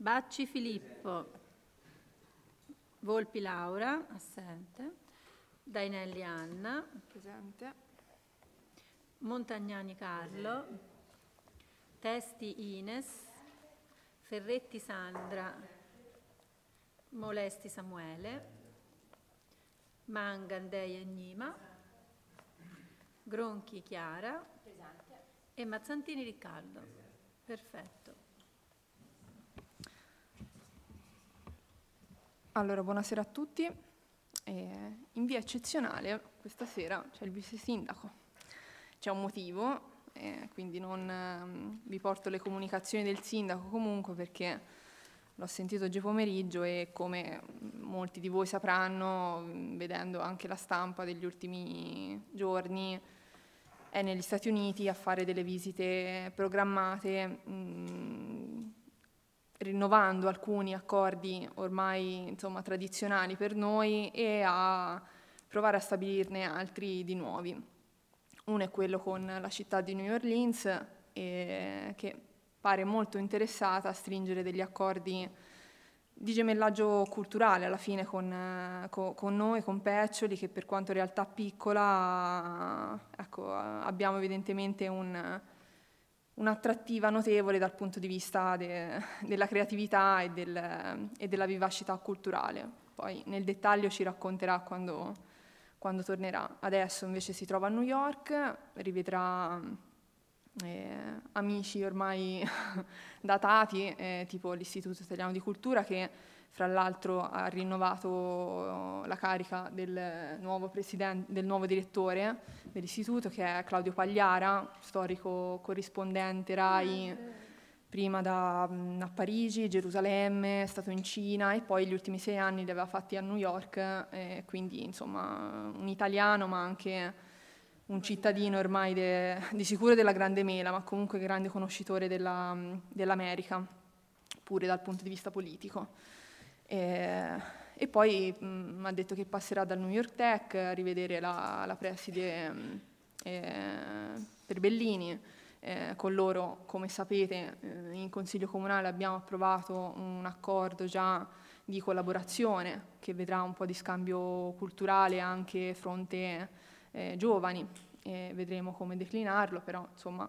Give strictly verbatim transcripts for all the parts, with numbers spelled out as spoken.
Bacci Filippo. Volpi Laura, assente. Dainelli Anna, presente. Montagnani Carlo. Testi Ines. Ferretti Sandra. Molesti Samuele. Manga Andei e Nima. Gronchi Chiara. Presente. E Mazzantini Riccardo. Perfetto. Allora, buonasera a tutti. Eh, in via eccezionale questa sera c'è il vice sindaco. C'è un motivo, eh, quindi non eh, vi porto le comunicazioni del sindaco comunque perché l'ho sentito oggi pomeriggio e come molti di voi sapranno, vedendo anche la stampa degli ultimi giorni, è negli Stati Uniti a fare delle visite programmate, mh, rinnovando alcuni accordi ormai insomma tradizionali per noi e a provare a stabilirne altri di nuovi. Uno è quello con la città di New Orleans, eh, che pare molto interessata a stringere degli accordi di gemellaggio culturale alla fine con, eh, co- con noi, con Peccioli, che per quanto realtà piccola, ecco, abbiamo evidentemente un, un'attrattiva notevole dal punto di vista de- della creatività e, del, e della vivacità culturale. Poi nel dettaglio ci racconterà quando, quando tornerà. Adesso invece si trova a New York, rivedrà eh, amici ormai datati, eh, tipo l'Istituto Italiano di Cultura, che fra l'altro ha rinnovato la carica del nuovo presidente, del nuovo direttore dell'istituto, che è Claudio Pagliara, storico corrispondente RAI, prima da, a Parigi, Gerusalemme, è stato in Cina e poi gli ultimi sei anni li aveva fatti a New York, eh, quindi insomma un italiano ma anche un cittadino ormai de, di sicuro della Grande Mela, ma comunque grande conoscitore della, dell'America, pure dal punto di vista politico. E, e poi mi ha detto che passerà dal New York Tech a rivedere la, la preside eh, per Bellini. Eh, con loro, come sapete, eh, in Consiglio Comunale abbiamo approvato un accordo già di collaborazione che vedrà un po' di scambio culturale anche fronte eh, giovani, e vedremo come declinarlo, però insomma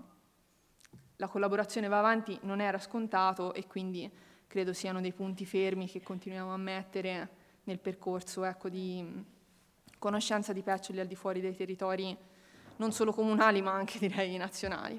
la collaborazione va avanti, non era scontato e quindi credo siano dei punti fermi che continuiamo a mettere nel percorso, ecco, di conoscenza di Peccioli al di fuori dei territori non solo comunali ma anche direi nazionali.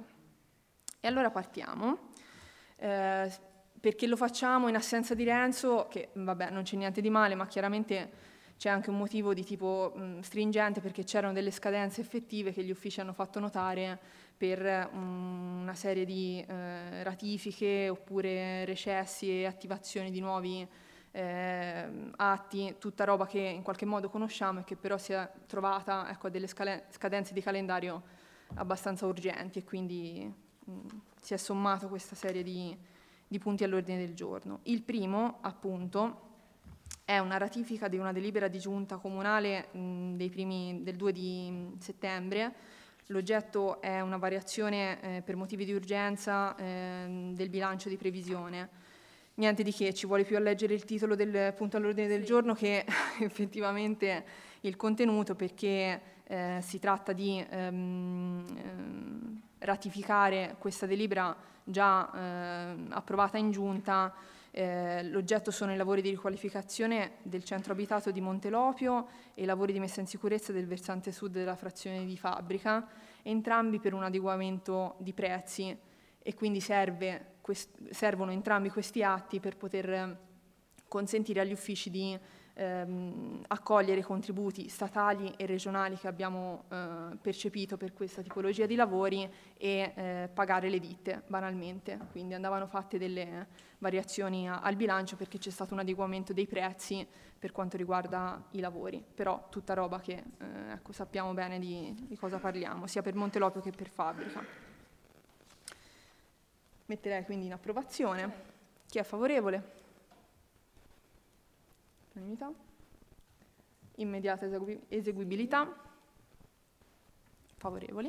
E allora partiamo, eh, perché lo facciamo in assenza di Renzo, che vabbè non c'è niente di male, ma chiaramente c'è anche un motivo di tipo mh, stringente, perché c'erano delle scadenze effettive che gli uffici hanno fatto notare per um, una serie di eh, ratifiche oppure recessi e attivazioni di nuovi eh, atti, tutta roba che in qualche modo conosciamo e che però si è trovata, ecco, a delle scale- scadenze di calendario abbastanza urgenti e quindi mh, si è sommato questa serie di, di punti all'ordine del giorno. Il primo, appunto, è una ratifica di una delibera di giunta comunale mh, dei primi, del due di settembre. L'oggetto è una variazione eh, per motivi di urgenza eh, del bilancio di previsione. Niente di che, ci vuole più a leggere il titolo del punto all'ordine del sì. giorno che effettivamente il contenuto, perché eh, si tratta di ehm, ehm, ratificare questa delibera già eh, approvata in giunta. Eh, l'oggetto sono i lavori di riqualificazione del centro abitato di Montelopio e i lavori di messa in sicurezza del versante sud della frazione di Fabbrica, entrambi per un adeguamento di prezzi, e quindi serve, quest- servono entrambi questi atti per poter consentire agli uffici di ehm, accogliere i contributi statali e regionali che abbiamo eh, percepito per questa tipologia di lavori e eh, pagare le ditte banalmente. Quindi andavano fatte delle variazioni a, al bilancio perché c'è stato un adeguamento dei prezzi per quanto riguarda i lavori, però tutta roba che eh, ecco, sappiamo bene di, di cosa parliamo, sia per Montelopio che per Fabbrica. Metterei quindi in approvazione. Chi è favorevole? Unanimità. Immediata esegui- eseguibilità. Favorevoli.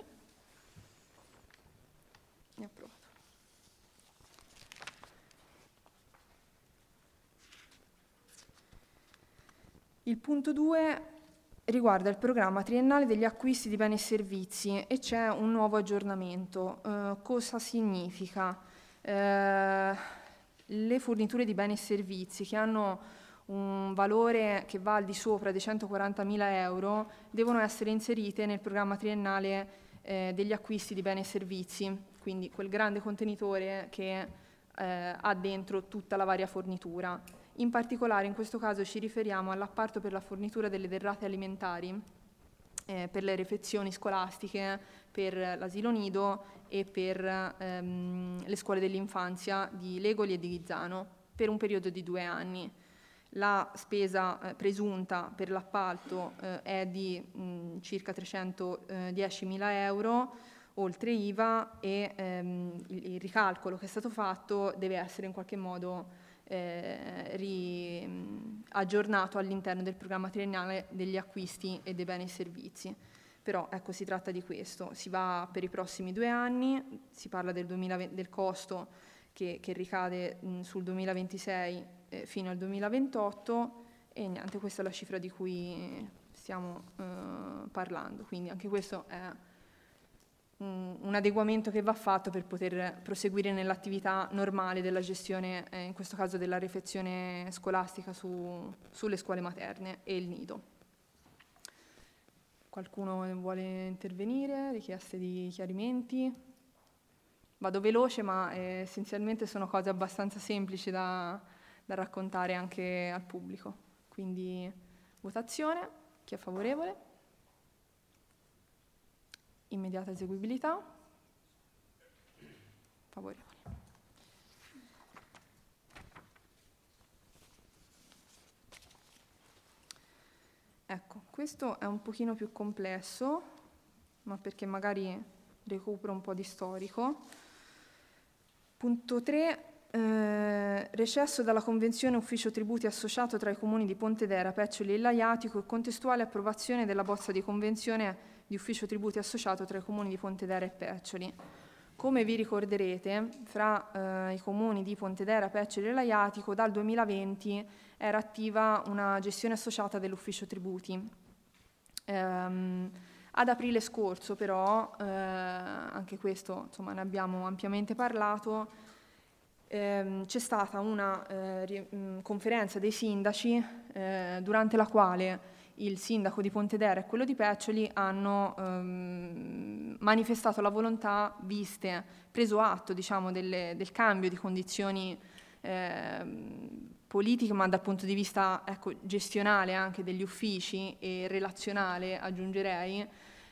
È approvato. Il punto due riguarda il programma triennale degli acquisti di beni e servizi e c'è un nuovo aggiornamento. Eh, cosa significa? Eh, le forniture di beni e servizi che hanno un valore che va al di sopra dei centoquarantamila euro devono essere inserite nel programma triennale eh, degli acquisti di beni e servizi, quindi quel grande contenitore che eh, ha dentro tutta la varia fornitura. In particolare in questo caso ci riferiamo all'apparto per la fornitura delle derrate alimentari, eh, per le refezioni scolastiche, per l'asilo nido e per ehm, le scuole dell'infanzia di Legoli e di Ghizzano, per un periodo di due anni. La spesa eh, presunta per l'appalto eh, è di mh, circa trecentodiecimila euro, oltre I V A, e ehm, il, il ricalcolo che è stato fatto deve essere in qualche modo Eh, ri, mh, aggiornato all'interno del programma triennale degli acquisti e dei beni e servizi. Però ecco, si tratta di questo, si va per i prossimi due anni, si parla del, duemilaventi, del costo che, che ricade mh, sul duemilaventisei eh, fino al duemilaventotto, e niente, questa è la cifra di cui stiamo eh, parlando, quindi anche questo è un adeguamento che va fatto per poter proseguire nell'attività normale della gestione, eh, in questo caso della refezione scolastica su, sulle scuole materne e il nido. Qualcuno vuole intervenire? Richieste di chiarimenti? Vado veloce, ma eh, essenzialmente sono cose abbastanza semplici da, da raccontare anche al pubblico. Quindi votazione, chi è favorevole? Immediata eseguibilità. Favorevole. Ecco, questo è un pochino più complesso, ma perché magari recupero un po' di storico. Punto tre. Eh, recesso dalla Convenzione Ufficio Tributi associato tra i comuni di Pontedera, Peccioli e Laiatico e contestuale approvazione della bozza di convenzione di Ufficio Tributi associato tra i comuni di Pontedera e Peccioli. Come vi ricorderete, fra eh, i comuni di Pontedera, Peccioli e Laiatico dal duemilaventi era attiva una gestione associata dell'Ufficio Tributi. Ehm, ad aprile scorso però, eh, anche questo insomma, ne abbiamo ampiamente parlato, ehm, c'è stata una eh, ri- mh, conferenza dei sindaci eh, durante la quale il sindaco di Pontedera e quello di Peccioli hanno ehm, manifestato la volontà, viste, preso atto diciamo, delle, del cambio di condizioni ehm, politiche, ma dal punto di vista ecco, gestionale anche degli uffici e relazionale, aggiungerei,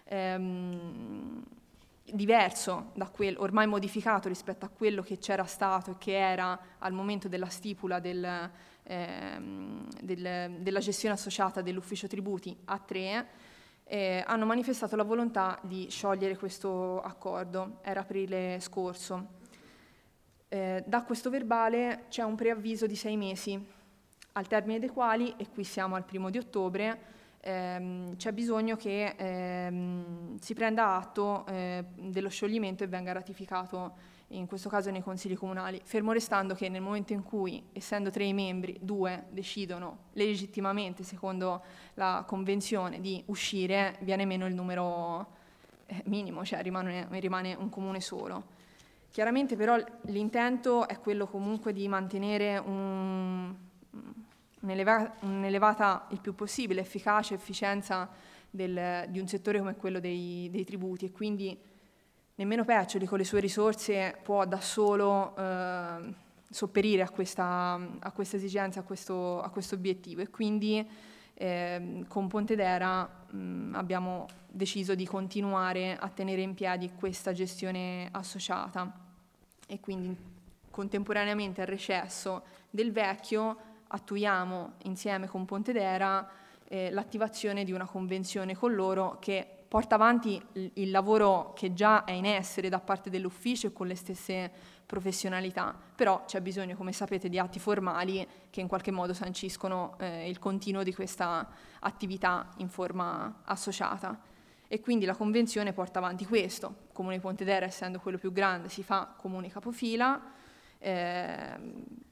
ehm, diverso da quello, ormai modificato rispetto a quello che c'era stato e che era al momento della stipula del, ehm, del, della gestione associata dell'ufficio tributi a tre, eh, hanno manifestato la volontà di sciogliere questo accordo, era aprile scorso. Eh, da questo verbale c'è un preavviso di sei mesi, al termine dei quali, e qui siamo al primo di ottobre, ehm, c'è bisogno che ehm, si prenda atto eh, dello scioglimento e venga ratificato in questo caso nei consigli comunali, fermo restando che nel momento in cui, essendo tre i membri, due decidono legittimamente, secondo la convenzione, di uscire, viene meno il numero eh, minimo, cioè rimane, rimane un comune solo. Chiaramente però l'intento è quello comunque di mantenere un, un'eleva, un'elevata, il più possibile, efficacia e efficienza del, di un settore come quello dei, dei tributi, e quindi nemmeno Peccioli con le sue risorse può da solo eh, sopperire a questa, a questa esigenza, a questo, a questo obiettivo, e quindi eh, con Pontedera mh, abbiamo deciso di continuare a tenere in piedi questa gestione associata, e quindi contemporaneamente al recesso del vecchio attuiamo insieme con Pontedera eh, l'attivazione di una convenzione con loro che porta avanti il, il lavoro che già è in essere da parte dell'ufficio e con le stesse professionalità, però c'è bisogno, come sapete, di atti formali che in qualche modo sanciscono eh, il continuo di questa attività in forma associata. E quindi la convenzione porta avanti questo. Il Comune di Pontedera, essendo quello più grande, si fa comune capofila, eh,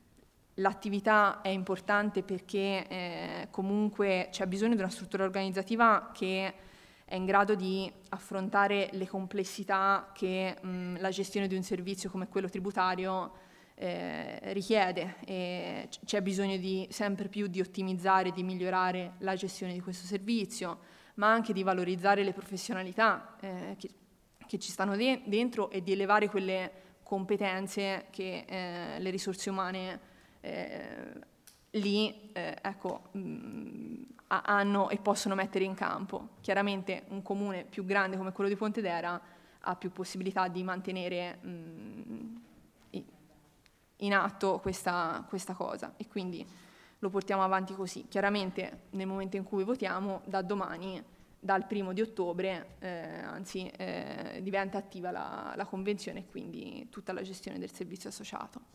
l'attività è importante perché eh, comunque c'è bisogno di una struttura organizzativa che è in grado di affrontare le complessità che mh, la gestione di un servizio come quello tributario eh, richiede, e c- c'è bisogno di sempre più di ottimizzare, di migliorare la gestione di questo servizio, ma anche di valorizzare le professionalità eh, che, che ci stanno de- dentro e di elevare quelle competenze che eh, le risorse umane eh, lì eh, ecco, mh, hanno e possono mettere in campo. Chiaramente un comune più grande come quello di Pontedera ha più possibilità di mantenere mh, in atto questa, questa cosa, e quindi lo portiamo avanti così. Chiaramente nel momento in cui votiamo, da domani, dal primo di ottobre, eh, anzi eh, diventa attiva la, la convenzione e quindi tutta la gestione del servizio associato.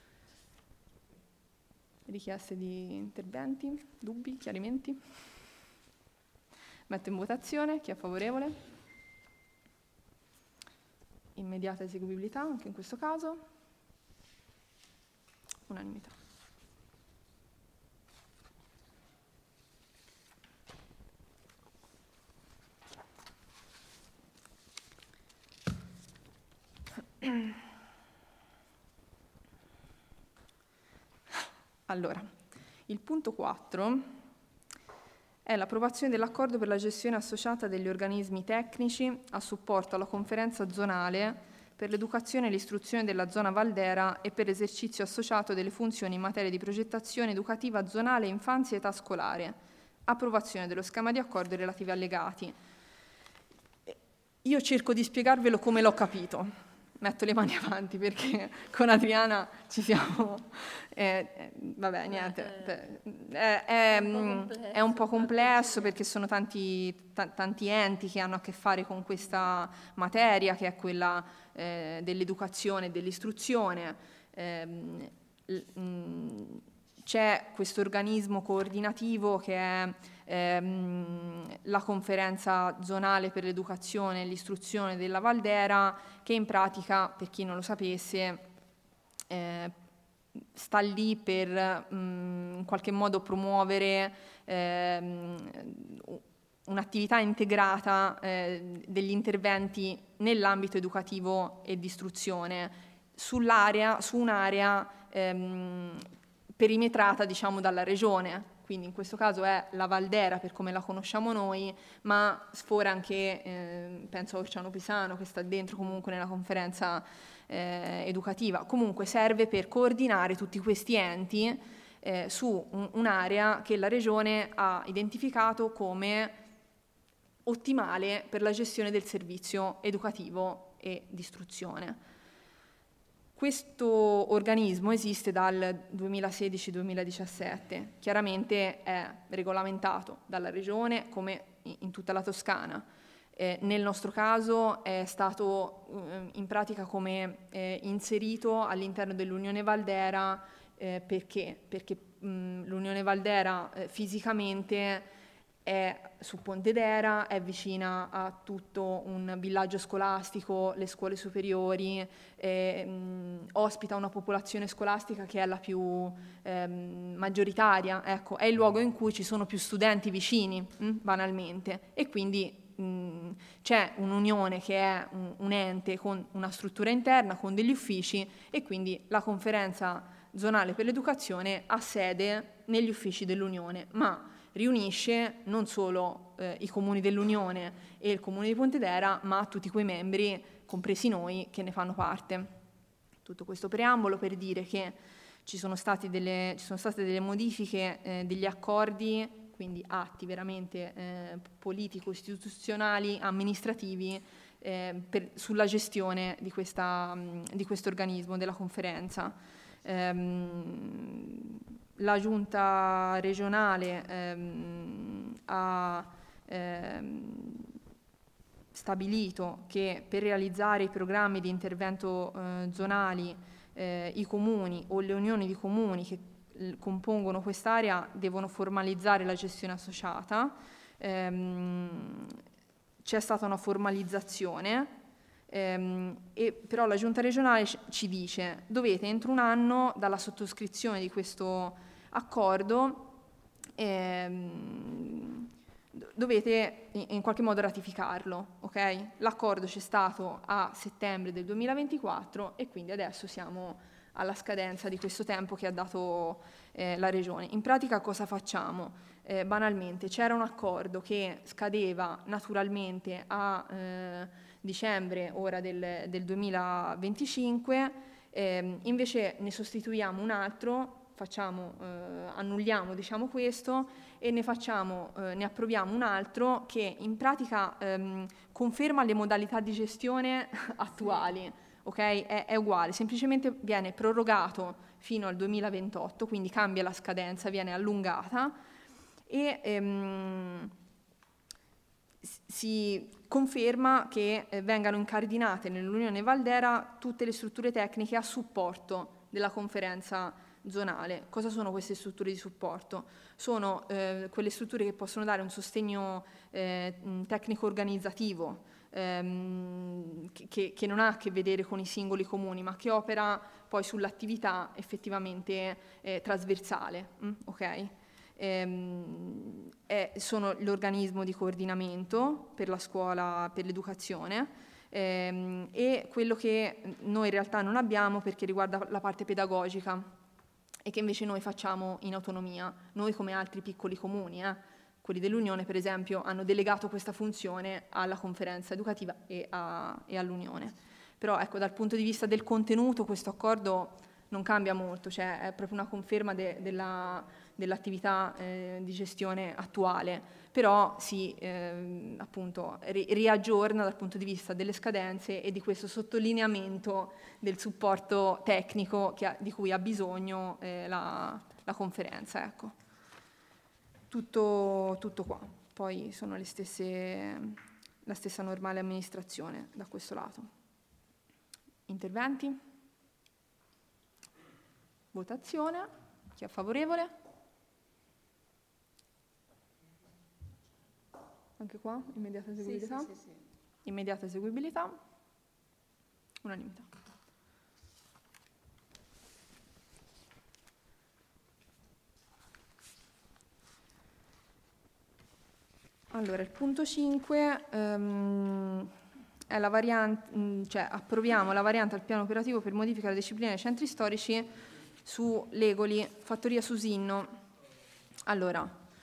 Richieste di interventi, dubbi, chiarimenti? Metto in votazione. Chi è favorevole? Immediata eseguibilità anche in questo caso. Unanimità. Allora, il punto quattro è l'approvazione dell'accordo per la gestione associata degli organismi tecnici a supporto alla conferenza zonale per l'educazione e l'istruzione della zona Valdera e per l'esercizio associato delle funzioni in materia di progettazione educativa zonale infanzia e età scolare. Approvazione dello schema di accordo e relativi allegati. Io cerco di spiegarvelo come l'ho capito. Metto le mani avanti perché con Adriana ci siamo... Eh, eh, vabbè, niente. È, è, è un po' complesso perché sono tanti, t- tanti enti che hanno a che fare con questa materia, che è quella eh, dell'educazione e dell'istruzione. Eh, c'è questo organismo coordinativo che è ehm, la conferenza zonale per l'educazione e l'istruzione della Valdera, che in pratica, per chi non lo sapesse, eh, sta lì per mh, in qualche modo promuovere ehm, un'attività integrata eh, degli interventi nell'ambito educativo e di istruzione sull'area, su un'area ehm, perimetrata, diciamo, dalla regione. Quindi in questo caso è la Valdera per come la conosciamo noi, ma sfora anche, eh, penso a Orciano Pisano, che sta dentro comunque nella conferenza eh, educativa. Comunque serve per coordinare tutti questi enti eh, su un, un'area che la regione ha identificato come ottimale per la gestione del servizio educativo e di istruzione. Questo organismo esiste dal duemilasedici duemiladiciassette, chiaramente è regolamentato dalla Regione come in tutta la Toscana. Eh, nel nostro caso è stato eh, in pratica come eh, inserito all'interno dell'Unione Valdera eh, perché? Perché mh, l'Unione Valdera eh, fisicamente è su Pontedera, è vicina a tutto un villaggio scolastico, le scuole superiori, eh, mh, ospita una popolazione scolastica che è la più ehm, maggioritaria, ecco, è il luogo in cui ci sono più studenti vicini, mh, banalmente, e quindi mh, c'è un'unione che è un, un ente con una struttura interna, con degli uffici, e quindi la conferenza zonale per l'educazione ha sede negli uffici dell'Unione, ma riunisce non solo eh, i comuni dell'Unione e il comune di Pontedera, ma tutti quei membri, compresi noi, che ne fanno parte. Tutto questo preambolo per dire che ci sono, stati delle, ci sono state delle modifiche eh, degli accordi, quindi atti veramente eh, politico-istituzionali, amministrativi, eh, per, sulla gestione di, questa, di questo organismo, della conferenza. Ehm, La giunta regionale ehm, ha ehm, stabilito che per realizzare i programmi di intervento eh, zonali eh, i comuni o le unioni di comuni che l- compongono quest'area devono formalizzare la gestione associata. Ehm, c'è stata una formalizzazione Ehm, e però la giunta regionale ci dice: dovete entro un anno dalla sottoscrizione di questo accordo ehm, dovete in qualche modo ratificarlo, ok? L'accordo c'è stato a settembre del duemilaventiquattro e quindi adesso siamo alla scadenza di questo tempo che ha dato eh, la Regione. In pratica cosa facciamo? Eh, banalmente c'era un accordo che scadeva naturalmente a eh, dicembre ora del, del duemilaventicinque, eh, invece ne sostituiamo un altro, facciamo, eh, annulliamo diciamo questo e ne facciamo, eh, ne approviamo un altro che in pratica ehm, conferma le modalità di gestione attuali, ok? È, è uguale, semplicemente viene prorogato fino al duemilaventotto, quindi cambia la scadenza, viene allungata e ehm, si conferma che eh, vengano incardinate nell'Unione Valdera tutte le strutture tecniche a supporto della conferenza zonale. Cosa sono queste strutture di supporto? Sono eh, quelle strutture che possono dare un sostegno eh, tecnico-organizzativo ehm, che, che non ha a che vedere con i singoli comuni, ma che opera poi sull'attività effettivamente eh, trasversale. Mm? Ok? Ehm, è, sono l'organismo di coordinamento per la scuola, per l'educazione, ehm, e quello che noi in realtà non abbiamo perché riguarda la parte pedagogica e che invece noi facciamo in autonomia, noi come altri piccoli comuni, eh. Quelli dell'Unione per esempio hanno delegato questa funzione alla conferenza educativa e, a, e all'Unione. Però ecco, dal punto di vista del contenuto questo accordo non cambia molto, cioè è proprio una conferma de, della, dell'attività eh, di gestione attuale, però si eh, appunto ri, riaggiorna dal punto di vista delle scadenze e di questo sottolineamento del supporto tecnico che ha, di cui ha bisogno eh, la, la conferenza. Ecco. Tutto, tutto qua. Poi sono le stesse, la stessa normale amministrazione da questo lato. Interventi? Votazione. Chi è favorevole? Anche qua? Immediata eseguibilità? Sì, sì, sì, sì. Immediata eseguibilità. Unanimità. Allora, il punto cinque ehm, è la variante, cioè approviamo la variante al piano operativo per modifica della disciplina dei centri storici su Legoli, Fattoria Susinno. Allora,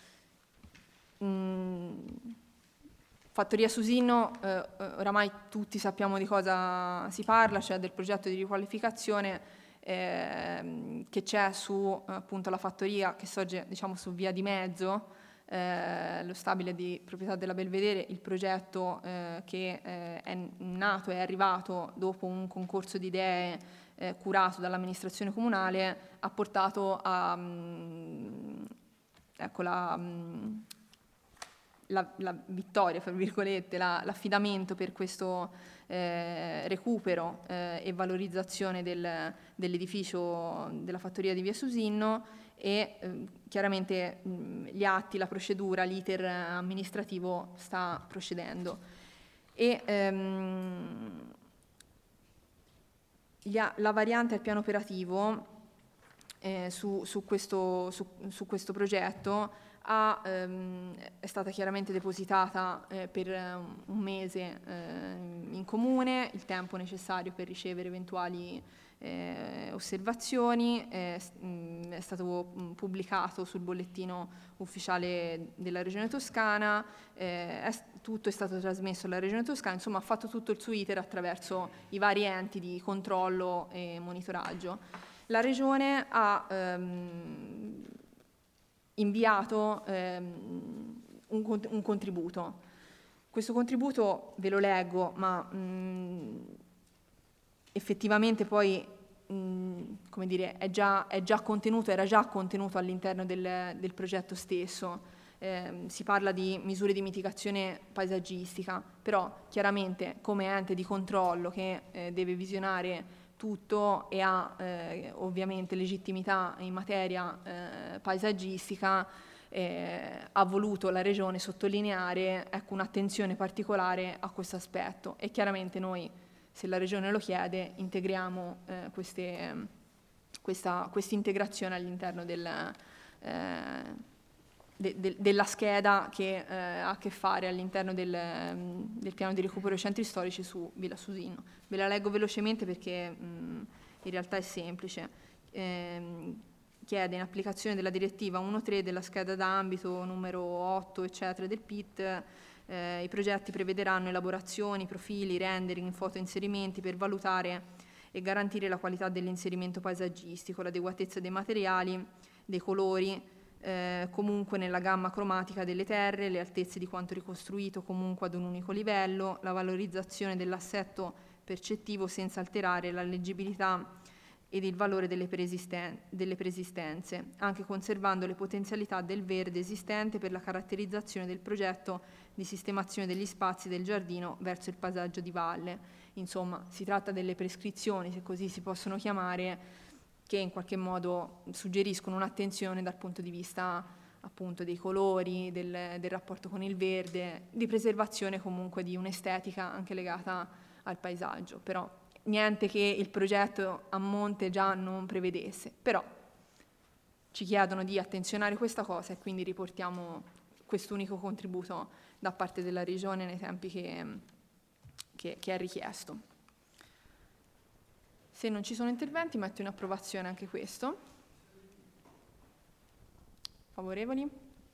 mh, Fattoria Susinno, eh, oramai tutti sappiamo di cosa si parla, cioè del progetto di riqualificazione eh, che c'è su appunto la fattoria che sorge diciamo su via di mezzo, eh, lo stabile di proprietà della Belvedere, il progetto eh, che eh, è nato e è arrivato dopo un concorso di idee eh, curato dall'amministrazione comunale, ha portato a mh, ecco la mh, La, la vittoria, fra virgolette, la, l'affidamento per questo eh, recupero eh, e valorizzazione del, dell'edificio della fattoria di via Susinno e eh, chiaramente mh, gli atti, la procedura, l'iter amministrativo sta procedendo. E, ehm, gli a, la variante al piano operativo eh, su, su, questo, su, su questo progetto Ha, ehm, è stata chiaramente depositata eh, per un mese eh, in comune, il tempo necessario per ricevere eventuali eh, osservazioni, è, mh, è stato pubblicato sul bollettino ufficiale della Regione Toscana, eh, è, tutto è stato trasmesso alla Regione Toscana, insomma ha fatto tutto il suo iter attraverso i vari enti di controllo e monitoraggio. La Regione ha ehm, inviato ehm, un, un contributo. Questo contributo ve lo leggo, ma mh, effettivamente poi mh, come dire, è già, è già contenuto, era già contenuto all'interno del, del progetto stesso. Eh, si parla di misure di mitigazione paesaggistica, però chiaramente come ente di controllo che eh, deve visionare tutto e ha eh, ovviamente legittimità in materia eh, paesaggistica, eh, ha voluto la Regione sottolineare ecco, un'attenzione particolare a questo aspetto e chiaramente noi se la Regione lo chiede, integriamo eh, queste, questa integrazione all'interno del, eh, de, de, della scheda che eh, ha a che fare all'interno del, del piano di recupero dei centri storici su Villa Susino. Ve la leggo velocemente perché mh, in realtà è semplice. Eh, chiede in applicazione della direttiva uno tre della scheda d'ambito numero otto eccetera del P I T. Eh, I progetti prevederanno elaborazioni, profili, rendering, foto inserimenti per valutare e garantire la qualità dell'inserimento paesaggistico, l'adeguatezza dei materiali, dei colori, eh, comunque nella gamma cromatica delle terre, le altezze di quanto ricostruito comunque ad un unico livello, la valorizzazione dell'assetto percettivo senza alterare la leggibilità ed il valore delle, preesisten- delle preesistenze, anche conservando le potenzialità del verde esistente per la caratterizzazione del progetto di sistemazione degli spazi del giardino verso il paesaggio di valle. Insomma, si tratta delle prescrizioni, se così si possono chiamare, che in qualche modo suggeriscono un'attenzione dal punto di vista appunto dei colori, del, del rapporto con il verde, di preservazione comunque di un'estetica anche legata al paesaggio, però niente che il progetto a monte già non prevedesse, però ci chiedono di attenzionare questa cosa e quindi riportiamo quest'unico contributo da parte della Regione nei tempi che, che, che è richiesto. Se non ci sono interventi metto in approvazione anche questo. Favorevoli?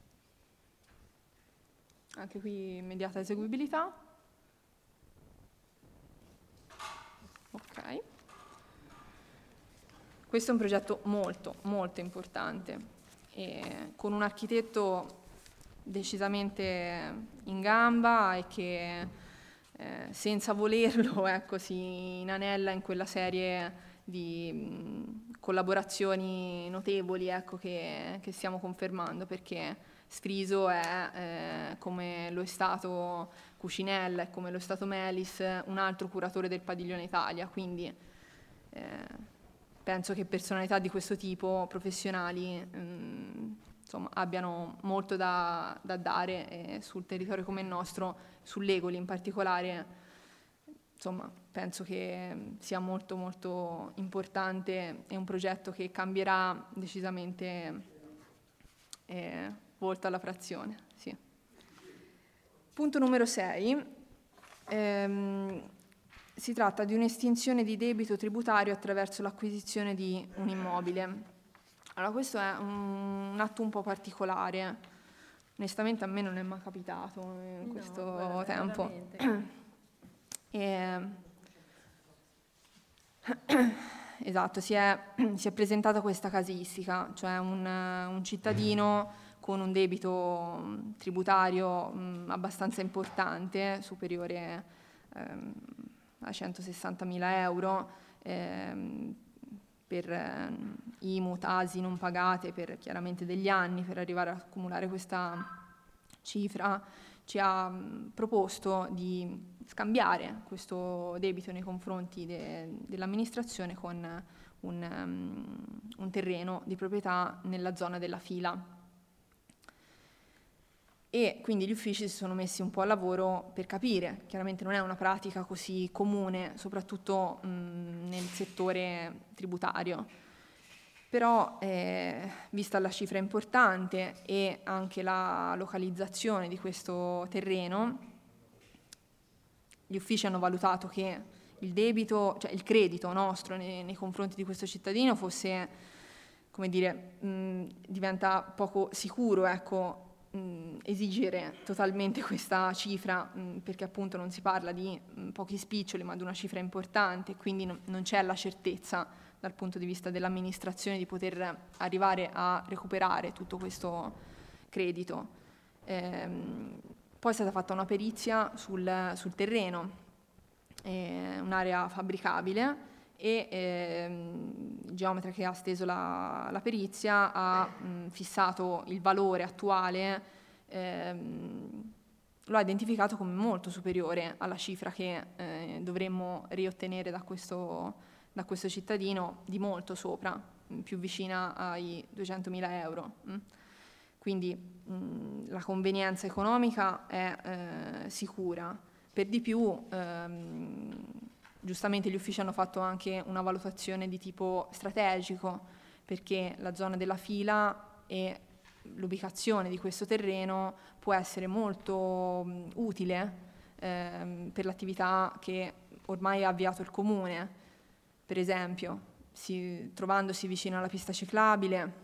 Anche qui immediata eseguibilità. Ok. Questo è un progetto molto, molto importante, e con un architetto decisamente in gamba e che eh, senza volerlo ecco, si inanella in quella serie di mh, collaborazioni notevoli ecco, che, che stiamo confermando, perché Sfriso è, eh, come lo è stato Cucinella e come lo è stato Melis, un altro curatore del Padiglione Italia, quindi eh, penso che personalità di questo tipo, professionali, mh, insomma, abbiano molto da, da dare e sul territorio come il nostro, sull'Egoli in particolare, insomma, penso che sia molto molto importante e un progetto che cambierà decisamente eh, volto alla frazione. Sì. Punto numero sei. Ehm, si tratta di un'estinzione di debito tributario attraverso l'acquisizione di un immobile. Allora, questo è un, un atto un po' particolare. Onestamente a me non è mai capitato in No, questo guarda, tempo. E, esatto, si è, si è presentata questa casistica, cioè un, un cittadino con un debito tributario mh, abbastanza importante, superiore ehm, a centosessantamila euro, ehm, per eh, I M U, T A S I non pagate per chiaramente degli anni, per arrivare a accumulare questa cifra, ci ha mh, proposto di scambiare questo debito nei confronti de- dell'amministrazione con un, um, un terreno di proprietà nella zona della Fila. E quindi gli uffici si sono messi un po' al lavoro per capire, chiaramente non è una pratica così comune, soprattutto mh, nel settore tributario, però eh, vista la cifra importante e anche la localizzazione di questo terreno, gli uffici hanno valutato che il debito, cioè il credito nostro nei, nei confronti di questo cittadino fosse, come dire, mh, diventa poco sicuro, ecco, mh, esigere totalmente questa cifra, mh, perché appunto non si parla di mh, pochi spiccioli, ma di una cifra importante, quindi no, non c'è la certezza dal punto di vista dell'amministrazione di poter arrivare a recuperare tutto questo credito. Ehm, poi è stata fatta una perizia sul, sul terreno, eh, un'area fabbricabile, e ehm, il geometra che ha steso la, la perizia ha mh, fissato il valore attuale, ehm, lo ha identificato come molto superiore alla cifra che eh, dovremmo riottenere da questo, da questo cittadino, di molto sopra, mh, più vicina ai duecentomila euro. Mh. Quindi mh, la convenienza economica è eh, sicura. Per di più, ehm, giustamente gli uffici hanno fatto anche una valutazione di tipo strategico, perché la zona della fila e l'ubicazione di questo terreno può essere molto mh, utile ehm, per l'attività che ormai ha avviato il comune. Per esempio, si, trovandosi vicino alla pista ciclabile,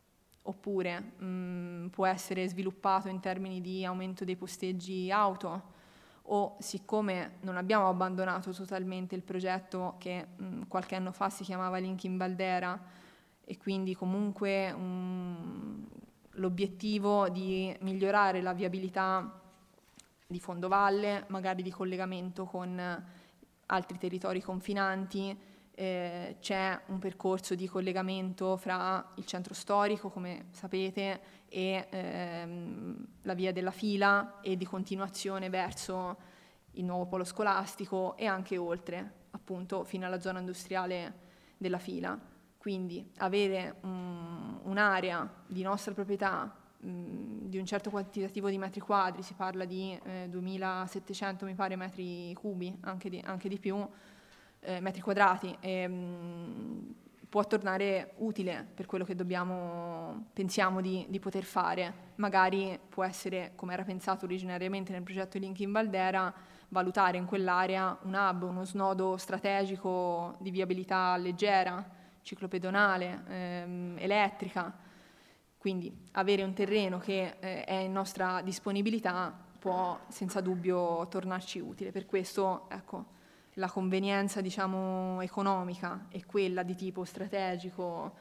oppure mh, può essere sviluppato in termini di aumento dei posteggi auto, o siccome non abbiamo abbandonato totalmente il progetto che mh, qualche anno fa si chiamava Link in Baldera, e quindi comunque um, l'obiettivo di migliorare la viabilità di fondovalle, magari di collegamento con altri territori confinanti, eh, c'è un percorso di collegamento fra il centro storico, come sapete, e ehm, la via della Fila, e di continuazione verso il nuovo polo scolastico e anche oltre, appunto, fino alla zona industriale della Fila. Quindi avere um, un'area di nostra proprietà mh, di un certo quantitativo di metri quadri, si parla di eh, duemilasettecento mi pare metri cubi, anche di, anche di più, eh, metri quadrati, e, mh, può tornare utile per quello che dobbiamo, pensiamo di, di poter fare. Magari può essere, come era pensato originariamente nel progetto Link in Baldera, valutare in quell'area un hub, uno snodo strategico di viabilità leggera, ciclopedonale, ehm, elettrica. Quindi avere un terreno che eh, è in nostra disponibilità può senza dubbio tornarci utile. Per questo, ecco, la convenienza, diciamo, economica e quella di tipo strategico,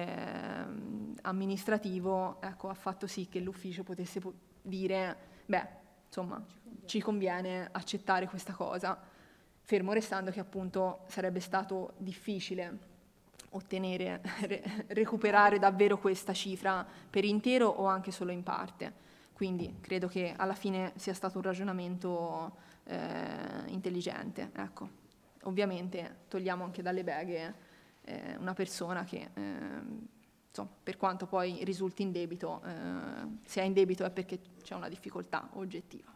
ehm, amministrativo, ecco, ha fatto sì che l'ufficio potesse po- dire, beh, insomma, ci conviene accettare questa cosa, fermo restando che appunto sarebbe stato difficile ottenere, re- recuperare davvero questa cifra per intero o anche solo in parte. Quindi credo che alla fine sia stato un ragionamento eh, intelligente. Ecco. Ovviamente togliamo anche dalle beghe eh, una persona che, eh, insomma, per quanto poi risulti in debito, eh, se è in debito è perché c'è una difficoltà oggettiva.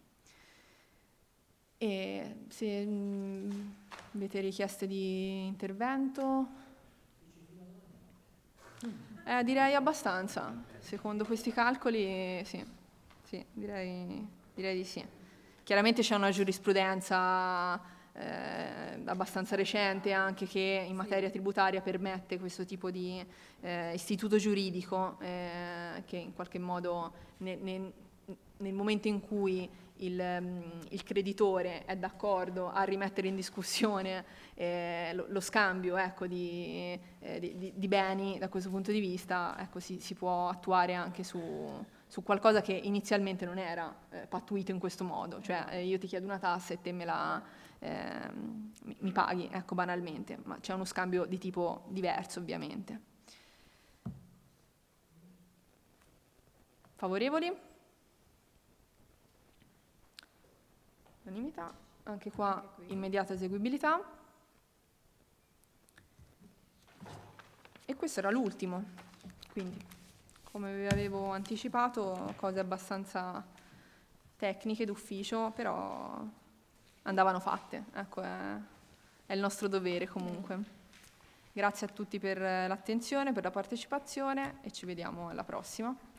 E se mh, avete richieste di intervento... Eh, direi abbastanza, secondo questi calcoli sì, sì, direi, direi di sì. Chiaramente c'è una giurisprudenza eh, abbastanza recente anche che in materia tributaria permette questo tipo di eh, istituto giuridico eh, che in qualche modo ne, ne, nel momento in cui il, il creditore è d'accordo a rimettere in discussione eh, lo, lo scambio ecco, di, eh, di, di beni da questo punto di vista, ecco, si, si può attuare anche su, su qualcosa che inizialmente non era eh, pattuito in questo modo, cioè eh, io ti chiedo una tassa e te me la eh, mi, mi paghi, ecco, banalmente, ma c'è uno scambio di tipo diverso ovviamente. Favorevoli? Unanimità, anche qua immediata eseguibilità. E questo era l'ultimo, quindi come vi avevo anticipato cose abbastanza tecniche d'ufficio, però andavano fatte, ecco, è, è il nostro dovere comunque. Grazie a tutti per l'attenzione, per la partecipazione e ci vediamo alla prossima.